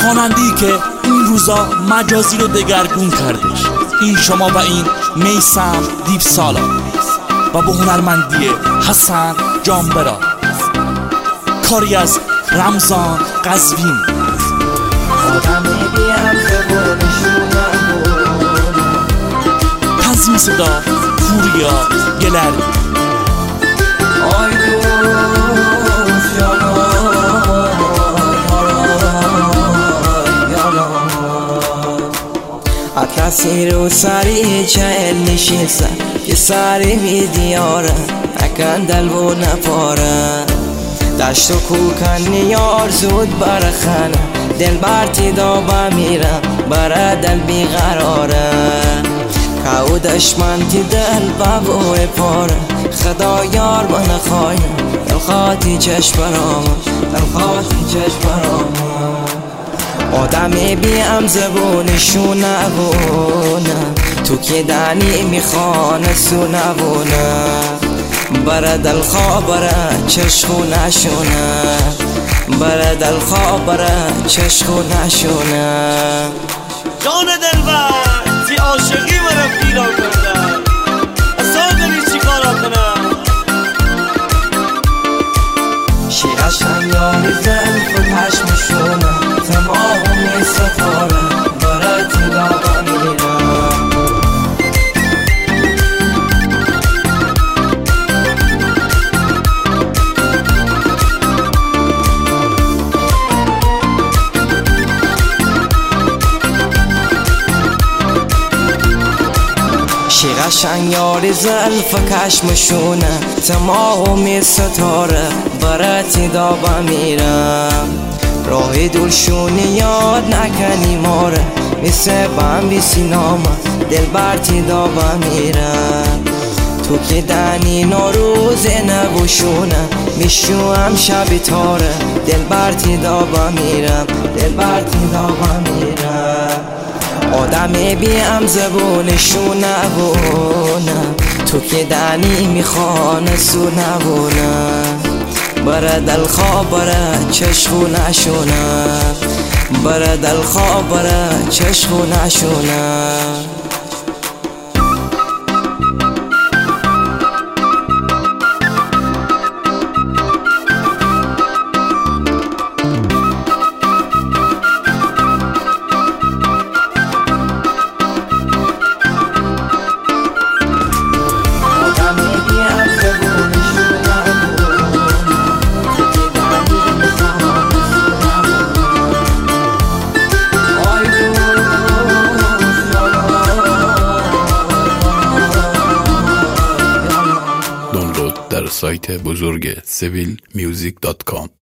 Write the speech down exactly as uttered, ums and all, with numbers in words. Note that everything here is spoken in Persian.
خواننده‌ای که این روزا مجازی رو دگرگون کردش. این شما و این میثم دیپسالا و با هنرمندی حسن جانبرا، کاری از رمضان قزوین. تنظیم صدا پوریا گلردی. اطلسی رو سری چهل نشیسته که سری می دیاره اکن دل و نپاره دشت و کوکن نیار زود برخانه دل برتی دا بمیرم بره دل بیقراره که دشمن تی دل بابوی پاره خدا یار من خواهیم دل خواهی چشم برام دل خواهی چشم برام آدمی بیم زبونشو نبونه تو که دنی میخوانه سو نبونه بره دل خواه بره چشخو نشونه بره دل خواه بره چشخو نشونه جان دلبر تی عاشقی مرا پیرا کنده اصلا داری چی کارا کنم شیرش هم یاری زلف و پشمشونه تمام ستاره برای تی دابا میرم شیرشن یاری زلف کشمشونه تمام ستاره برای تی دابا میرم راه دلشون یاد نکنی ماره مثل بم سینامه دل برتی دابا میرم تو که دنی ناروز نبوشونه میشو هم شب تاره دل برتی دابا میرم دل برتی دابا میرم آدمی بیم زبونشو نبونه تو که دنی میخوانه سو نبونه بره دل خواه بره چشخو نشونه بره دل خواه بره چشخو نشونه در سایت بزرگ سویل میوزیک دات کام